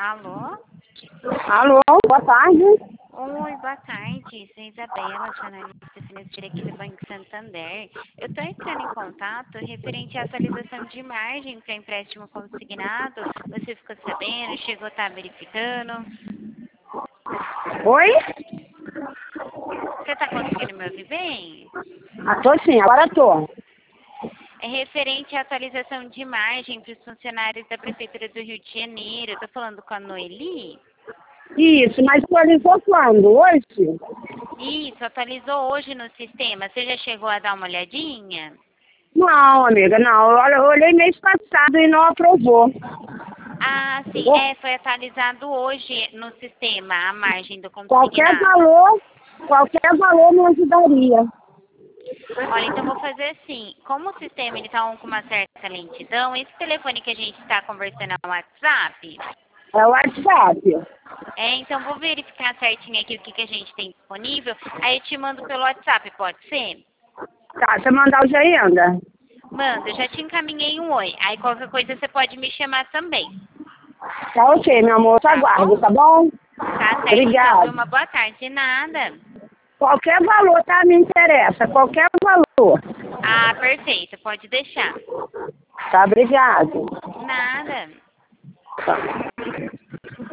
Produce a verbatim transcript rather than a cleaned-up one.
Alô? Alô, boa tarde. Oi, boa tarde. Sou Isabela, jornalista financeira aqui do Banco Santander. Eu estou entrando em contato referente à atualização de margem para empréstimo consignado. Você ficou sabendo? Chegou a estar verificando? Oi? Você está conseguindo me ouvir bem? Ah, tô sim, agora tô. É referente à atualização de margem para os funcionários da Prefeitura do Rio de Janeiro. Estou falando com a Noeli? Isso, mas atualizou quando? Hoje? Isso, atualizou hoje no sistema. Você já chegou a dar uma olhadinha? Não, amiga, não. Olha, eu olhei mês passado e não aprovou. Ah, sim, Ô, é, foi atualizado hoje no sistema a margem do Qualquer consignado. valor, qualquer valor me ajudaria. Olha, então vou fazer assim, como o sistema está com uma certa lentidão, esse telefone que a gente está conversando é o WhatsApp, É o WhatsApp. é, então vou verificar certinho aqui o que, que a gente tem disponível, aí eu te mando pelo WhatsApp, pode ser? Tá, você mandar o de ainda. Manda, eu já te encaminhei um oi, aí qualquer coisa você pode me chamar também, Tá ok, meu amor. Te tá bom? aguardo, tá bom? Tá certo então, viu? Obrigada. Uma boa tarde, de nada. Qualquer valor, tá? Me interessa. Qualquer valor. Ah, perfeito, pode deixar. Tá, obrigado. Nada. Tá.